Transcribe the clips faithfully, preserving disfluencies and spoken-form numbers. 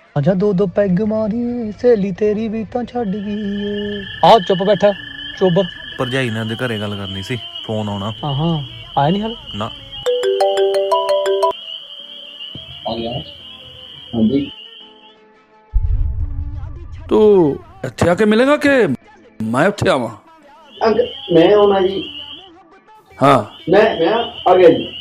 ਅੱਛਾ ਦੋ ਦੋ ਪੈਗ ਮਾਰੀ ਸਹੇਲੀ ਤੇਰੀ ਵੀ ਤਾਂ ਛੱਡ ਗਈ। ਆ ਚੁੱਪ ਬੈਠਾ ਚੁੱਪ। ਭਰਜਾਈ ਨਾਲ ਦੇ ਘਰੇ ਗੱਲ ਕਰਨੀ ਸੀ, ਫੋਨ ਆਉਣਾ। ਹਾਂ ਹਾਂ ਆਇਆ ਨਹੀਂ ਹਾਲ ਨਾ। ਤੂੰ ਇੱਥੇ ਆ ਕੇ ਮਿਲੇਗਾ ਕਿ ਮੈਂ ਉੱਥੇ ਆਵਾਂ? ਮੈਂ ਆਉਣਾ ਜੀ। ਹਾਂ ਮੈਂ ਮੈਂ ਆ ਗਿਆ ਜੀ।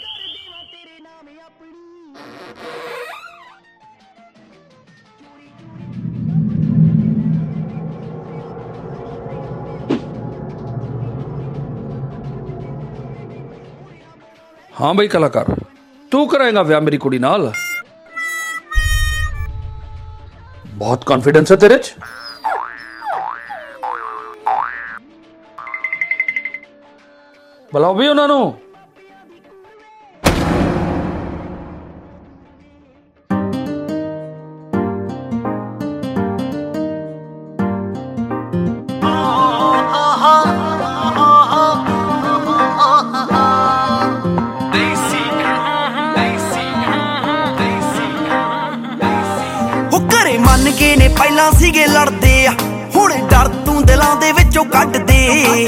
ਹਾਂ ਬਈ ਕਲਾਕਾਰ, ਤੂੰ ਕਰਾਏਗਾ ਵਿਆਹ ਮੇਰੀ ਕੁੜੀ ਨਾਲ? ਬਹੁਤ ਕੌਨਫੀਡੈਂਸ ਹੈ ਤੇਰੇ 'ਚ। ਬੁਲਾਓ ਵੀ ਉਹਨਾਂ ਨੂੰ। ਮੰਨ ਕੇ ਨੇ ਪਹਿਲਾਂ ਸੀਗੇ ਲੜਦੇ ਆ, ਹੁਣ ਡਰ ਤੂੰ ਦਿਲਾਂ ਦੇ ਵਿੱਚੋਂ ਕੱਢ ਦੇ।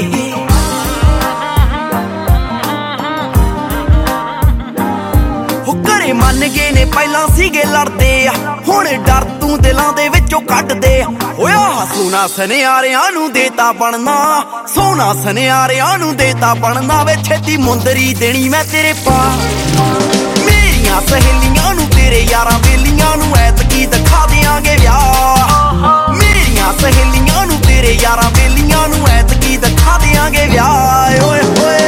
ਹੋ ਘਰੇ ਮੰਨ ਕੇ ਨੇ ਪਹਿਲਾਂ ਸੀਗੇ ਲੜਦੇ ਆ, ਹੁਣ ਡਰ ਤੂੰ ਦਿਲਾਂ ਦੇ ਵਿੱਚੋਂ ਕੱਢ ਦੇ। ਹੋਇਆ ਸੋਨਾ ਸੁਨਿਆਰਿਆਂ ਨੂੰ ਦੇਤਾ ਬਣਨਾ, ਸੋਨਾ ਸੁਨਿਆਰਿਆਂ ਨੂੰ ਦੇਤਾ ਬਣਨਾ ਵੇ ਛੇਤੀ ਮੁੰਦਰੀ ਦੇਣੀ ਮੈਂ ਤੇਰੇ ਪਾ। ਮੇਰੀਆਂ ਸਹੇਲੀਆਂ ਨੂੰ ਤੇਰੇ ਯਾਰਾਂ ਬੇਲੀਆਂ ਨੂੰ ਐਤਕੀ ਦਿਖਾ ਦਿਆਂਗੇ ਵਿਆਹ। ਮੇਰੀਆਂ ਸਹੇਲੀਆਂ ਨੂੰ ਤੇਰੇ ਯਾਰਾਂ ਬੇਲੀਆਂ ਨੂੰ ਐਤਕੀ ਦਿਖਾ ਦਿਆਂਗੇ ਵਿਆਹ। ਓਏ ਹੋਏ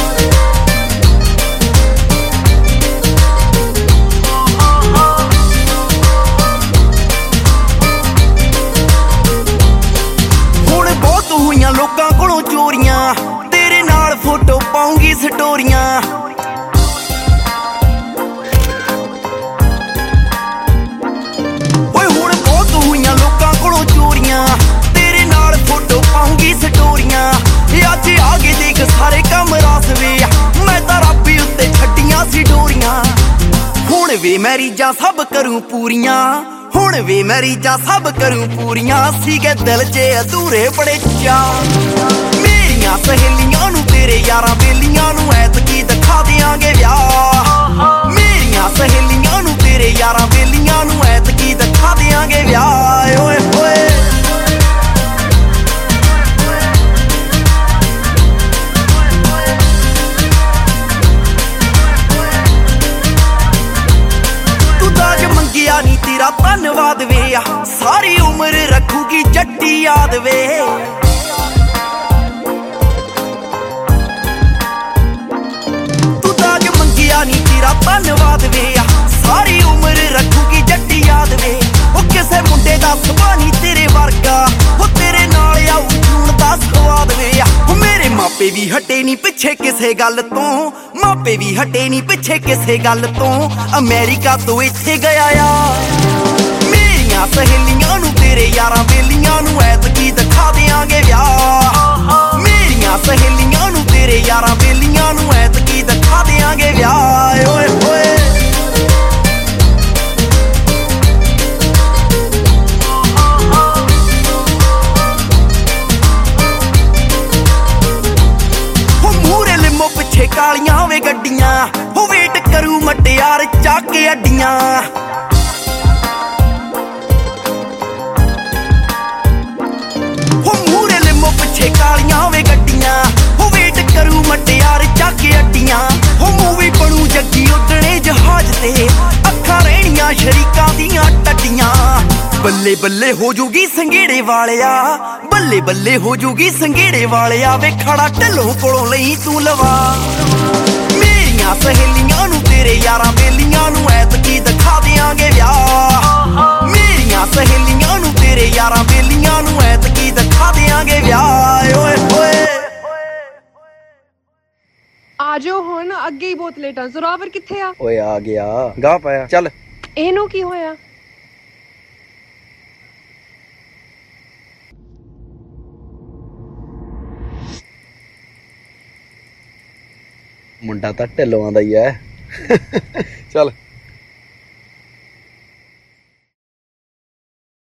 ਹੁਣ ਬਹੁਤ ਹੋਈਆਂ ਲੋਕਾਂ ਕੋਲੋਂ ਚੋਰੀਆਂ, ਤੇਰੇ ਨਾਲ ਫੋਟੋ ਪਾਉਂਗੀ ਸਟੋਰੀਆਂ। ਤੇਰੇ ਨਾਲ ਫੋਟੋ ਪਾਉਂਗੀ ਸਟੋਰੀਆਂ। ਅੱਜ ਆ ਗਏ ਦੇਖ ਸਾਰੇ ਕੰਮ ਰਾਸ ਵੇ, ਮੈਂ ਤਾਂ ਰੱਬੀ ਉੱਤੇ ਛੱਡੀਆਂ ਸੀ ਡੋਰੀਆਂ। ਹੁਣ ਵੇ ਮੈਂ ਰੀਝਾਂ ਸਭ ਕਰੂੰ ਪੂਰੀਆਂ, ਹੁਣ ਵੇ ਮੈਂ ਰੀਝਾਂ ਸਭ ਕਰੂੰ ਪੂਰੀਆਂ। ਸੀਗੇ ਦਿਲ 'ਚ ਅਧੂਰੇ ਬੜੇ ਚਾਅ। ਮੇਰੀਆਂ ਸਹੇਲੀਆਂ ਨੂੰ ਤੇਰੇ ਯਾਰਾਂ ਬੇਲੀਆਂ ਨੂੰ ਐਤਕੀ ਦਿਖਾ ਦਿਆਂਗੇ ਵਿਆਹ। ਮੇਰੀਆਂ ਸਹੇਲੀਆਂ ਨੂੰ ਤੇਰੇ ਯਾਰਾਂ ਬੇਲੀਆਂ ਨੂੰ ਐਤਕੀ ਦਿਖਾ ਦਿਆਂਗੇ ਵਿਆਹ। ਓਏ ਹੋਏ ਨੀ ਤੇਰਾ ਧੰਨਵਾਦ ਵੇ, ਸਾਰੀ ਉਮਰ ਰੱਖੂਗੀ ਜੱਟੀ ਯਾਦ ਵੇ। ਤੂੰ ਦਾਜ ਮੰਗਿਆ ਨੀ ਤੇਰਾ ਧੰਨਵਾਦ ਵੇ, ਸਾਰੀ ਉਮਰ ਰੱਖੂਗੀ ਜੱਟੀ ਯਾਦ ਵੇ। ਉਹ ਕਿਸੇ ਮੁੰਡੇ ਦਾ ਸੁਭਾਅ ਨੀ ਤੇਰੇ ਵਰਗਾ, ਉਹ ਤੇਰੇ ਨਾਲ ਆਊ ਜੂਣ ਦਾ ਸਵਾਦ ਵੇ। ਉਹ ਮੇਰੇ ਮਾਪੇ ਵੀ ਹਟੇ ਨੀ ਪਿੱਛੇ ਕਿਸੇ ਗੱਲ ਤੋਂ, ਮਾਪੇ ਵੀ ਹਟੇ ਨੀ ਪਿੱਛੇ ਕਿਸੇ ਗੱਲ ਤੋਂ। ਅਮਰੀਕਾ ਤੋਂ ਇੱਥੇ ਗਿਆ ਆ। ਮੇਰੀਆਂ ਸਹੇਲੀਆਂ ਨੂੰ ਤੇਰੇ ਯਾਰਾਂ ਬੇਲੀਆਂ ਨੂੰ ਐਤਕੀ ਦਿਖਾ ਦਿਆਂਗੇ ਵਿਆਹ। ਮੇਰੀਆਂ ਸਹੇਲੀਆਂ ਨੂੰ ਤੇਰੇ ਯਾਰਾਂ ਬੇਲੀਆਂ ਨੂੰ ਐਤਕੀ ਦਿਖਾ ਦਿਆਂਗੇ ਵਿਆਹ। ਓਏ ਹੋਏ ਪਿੱਛੇ ਕਾਲੀਆਂ ਵੇ ਗੱਡੀਆਂ, ਉਹ ਵੇਟ ਕਰੂ ਮਟਿਆਰ ਚੱਕ ਕੇ ਅੱਡੀਆਂ। ਉਹ ਮੂਰੇ ਲਿਮੋ ਪਿੱਛੇ ਕਾਲੀਆਂ ਵੇ ਗੱਡੀਆਂ, ਉਹ ਵੇਟ ਕਰੂ ਮਟਿਆਰ ਚੱਕ ਕੇ ਅੱਡੀਆਂ। ਉਹ ਮੂਵੀ ਬਣੂ ਜੱਗੀ ਉੱਡਣੇ ਜਹਾਜ਼ ਤੇ, ਅੱਖਾਂ ਰਹਿਣੀਆਂ ਸ਼ਰੀਕਾਂ ਦੀਆਂ ਟੱਡੀਆਂ। ਬੱਲੇ ਬੱਲੇ ਹੋ ਜੂਗੀ ਸੰਘੇੜੇ ਵਾਲਿਆ, ਬੱਲੇ ਬੱਲੇ ਹੋ ਜੂਗੀ ਸੰਘੇੜੇ ਵਾਲਿਆ। ਵੇ ਖੜਾ ਢਿੱਲੋਂ ਕੋਲੋਂ ਲਈ ਤੂੰ ਲਵਾ। ਮੇਰੀਆਂ ਸਹੇਲੀਆਂ ਨੂੰ ਤੇਰੇ ਯਾਰਾਂ ਬੇਲੀਆਂ ਨੂੰ ਐਤਕੀ ਦਿਖਾ ਦਿਆਂਗੇ ਵਿਆਹ। ਮੇਰੀਆਂ ਸਹੇਲੀਆਂ ਨੂੰ ਤੇਰੇ ਯਾਰਾਂ ਬੇਲੀਆਂ ਨੂੰ ਐਤਕੀ ਦਿਖਾ ਦਿਆਂਗੇ ਵਿਆਹ। ਓਏ ਹੋਏ ਆ ਜਾਓ ਹੁਣ, ਅੱਗੇ ਹੀ ਬਹੁਤ ਲੇਟ ਆ। ਜ਼ੋਰਾਵਰ ਕਿੱਥੇ ਆ? ਓਏ ਆ ਗਿਆ, ਗਾਹ ਪਾਇਆ ਚੱਲ। ਇਹਨੂੰ ਕੀ ਹੋਇਆ? ਮੁੰਡਾ ਤਾਂ ਢਿੱਲੋਂ ਦਾ ਹੀ ਐ। ਚੱਲ